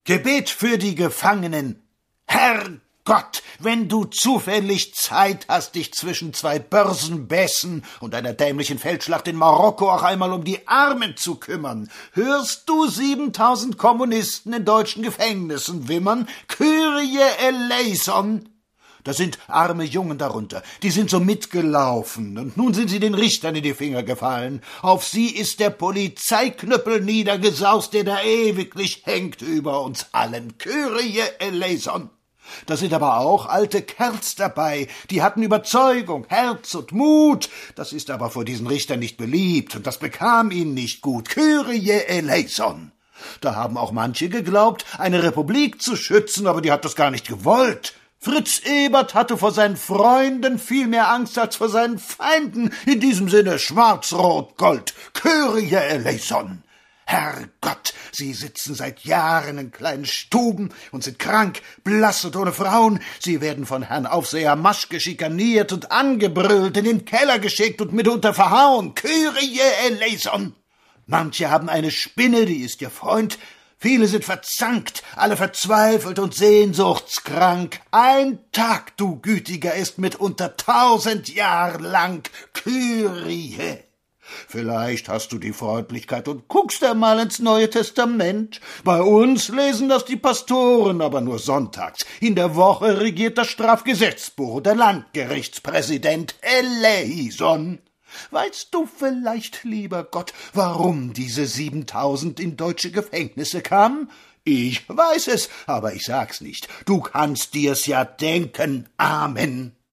Gebet für die Gefangenen. Herrgott, wenn du zufällig Zeit hast, dich zwischen zwei Börsenbässen und einer dämlichen Feldschlacht in Marokko auch einmal um die Armen zu kümmern, hörst du 7000 Kommunisten in deutschen Gefängnissen wimmern? Kyrie eleison! Da sind arme Jungen darunter, die sind so mitgelaufen, und nun sind sie den Richtern in die Finger gefallen. Auf sie ist der Polizeiknüppel niedergesaust, der da ewiglich hängt über uns allen. Kyrie eleison! Da sind aber auch alte Kerls dabei, die hatten Überzeugung, Herz und Mut. Das ist aber vor diesen Richtern nicht beliebt, und das bekam ihnen nicht gut. Kyrie eleison! Da haben auch manche geglaubt, eine Republik zu schützen, aber die hat das gar nicht gewollt. Fritz Ebert hatte vor seinen Freunden viel mehr Angst als vor seinen Feinden. In diesem Sinne Schwarz-Rot-Gold. Kyrie eleison! Herrgott, sie sitzen seit Jahren in kleinen Stuben und sind krank, blass und ohne Frauen. Sie werden von Herrn Aufseher Maschke schikaniert und angebrüllt, in den Keller geschickt und mitunter verhauen. Kyrie eleison! Manche haben eine Spinne, die ist ihr Freund. Viele sind verzankt, alle verzweifelt und sehnsuchtskrank. Ein Tag, du Gütiger, ist mitunter 1000 Jahre lang. Kyrie! Vielleicht hast du die Freundlichkeit und guckst einmal ins Neue Testament. Bei uns lesen das die Pastoren, aber nur sonntags. In der Woche regiert das Strafgesetzbuch und der Landgerichtspräsident eleison. Weißt du vielleicht, lieber Gott, warum diese 7000 in deutsche Gefängnisse kamen? Ich weiß es, aber ich sag's nicht. Du kannst dir's ja denken. Amen.